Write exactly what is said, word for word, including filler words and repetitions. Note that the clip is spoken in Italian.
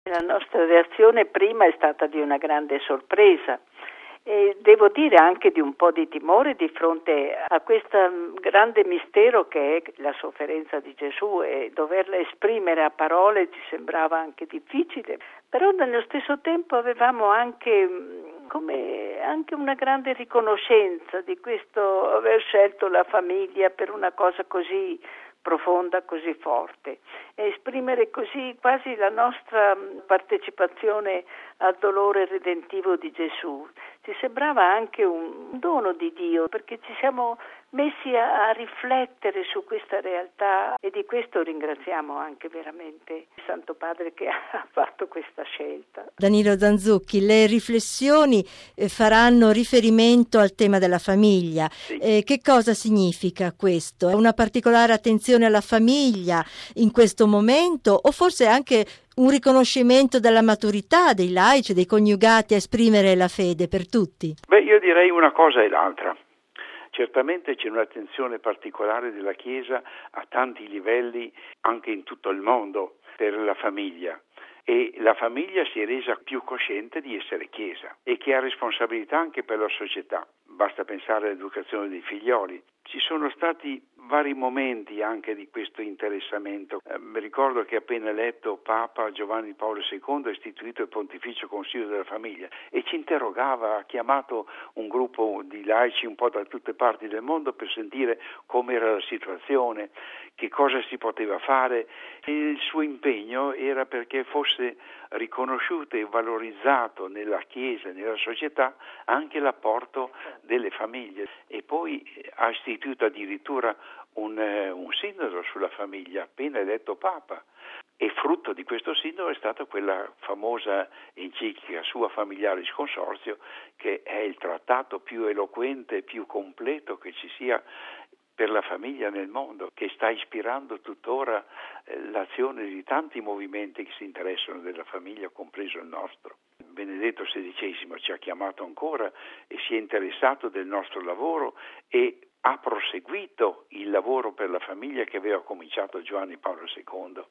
La nostra reazione prima è stata di una grande sorpresa e devo dire anche di un po' di timore di fronte a questo grande mistero che è la sofferenza di Gesù, e doverla esprimere a parole ci sembrava anche difficile, però nello stesso tempo avevamo anche come anche una grande riconoscenza di questo aver scelto la famiglia per una cosa così profonda, così forte, e esprimere così quasi la nostra partecipazione al dolore redentivo di Gesù. Ci sembrava anche un dono di Dio, perché ci siamo messi a, a riflettere su questa realtà, e di questo ringraziamo anche veramente il Santo Padre che ha fatto questa scelta. Danilo Zanzucchi, le riflessioni eh, faranno riferimento al tema della famiglia. Sì. Eh, che cosa significa questo? È una particolare attenzione alla famiglia in questo momento, o forse anche un riconoscimento della maturità dei laici, dei coniugati a esprimere la fede per tutti? Beh, io direi una cosa e l'altra. Certamente c'è un'attenzione particolare della Chiesa a tanti livelli, anche in tutto il mondo, per la famiglia. E la famiglia si è resa più cosciente di essere Chiesa e che ha responsabilità anche per la società. Basta pensare all'educazione dei figlioli. Ci sono stati vari momenti anche di questo interessamento. Eh, mi ricordo che appena eletto Papa Giovanni Paolo secondo ha istituito il Pontificio Consiglio della Famiglia e ci interrogava, ha chiamato un gruppo di laici un po' da tutte parti del mondo per sentire com'era la situazione, che cosa si poteva fare, e il suo impegno era perché fosse riconosciuto e valorizzato nella Chiesa e nella società anche l'apporto delle famiglie, e poi ha istituito addirittura un, un sinodo sulla famiglia appena eletto Papa, e frutto di questo sinodo è stata quella famosa enciclica Sua Familiaris Consortio, che è il trattato più eloquente e più completo che ci sia per la famiglia nel mondo, che sta ispirando tuttora eh, l'azione di tanti movimenti che si interessano della famiglia, compreso il nostro. Benedetto sedicesimo ci ha chiamato ancora e si è interessato del nostro lavoro e ha proseguito il lavoro per la famiglia che aveva cominciato Giovanni Paolo secondo.